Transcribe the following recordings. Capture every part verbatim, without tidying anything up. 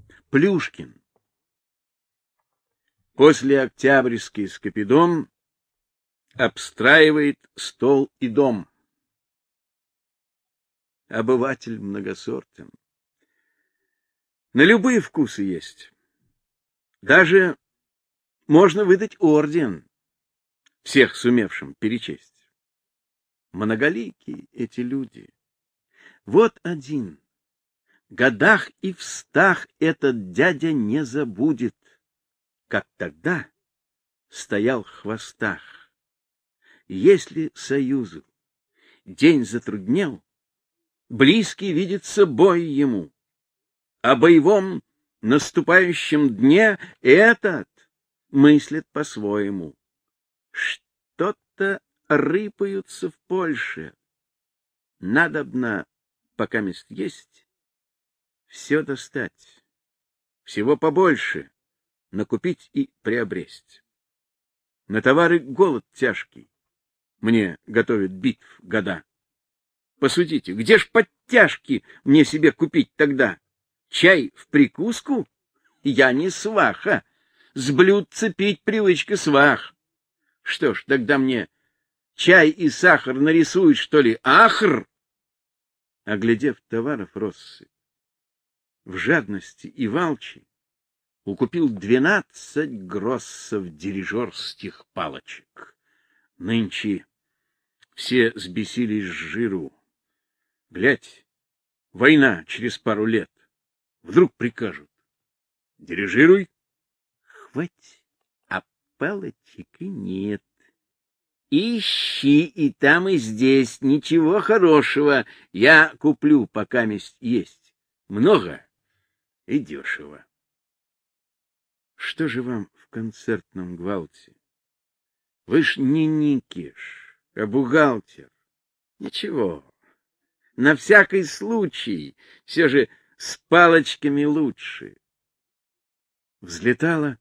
Плюшкин. После Октябрьский Скопидом обстраивает стол и дом. Обыватель многосортен. На любые вкусы есть. Даже можно выдать орден, всех сумевшим перечесть. Многоликие эти люди. Вот один. Годах и в стах этот дядя не забудет, как тогда стоял в хвостах. Если союзу день затруднел, близкий видится бой ему. О боевом наступающем дне этот мыслит по-своему. Что-то рыпаются в Польше. Надобно, пока мест есть, все достать, всего побольше накупить и приобресть. На товары голод тяжкий, мне готовят битв года. Посудите, где ж подтяжки мне себе купить тогда? Чай в прикуску? Я не сваха, с блюдца пить привычка свах. Что ж, тогда мне чай и сахар нарисуют, что ли, ахр? Оглядев товаров россыпь, в жадности и волчи укупил двенадцать гроссов дирижерских палочек. Нынче все сбесились с жиру. Глядь, война через пару лет. Вдруг прикажут: дирижируй. Хвать, а палочек и нет. Ищи и там, и здесь, ничего хорошего. Я куплю, пока месть есть. Много и дешево. Что же вам в концертном гвалте? Вы ж не Никиш, а бухгалтер. Ничего, на всякий случай, все же с палочками лучше. Взлетала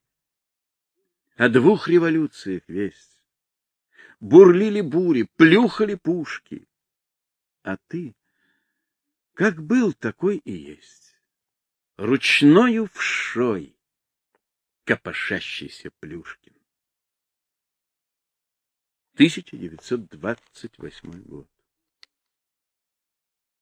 о двух революциях весть. Бурлили бури, плюхали пушки. А ты, как был, такой и есть. Ручною вшой копошащийся Плюшкин. тысяча девятьсот двадцать восьмой год.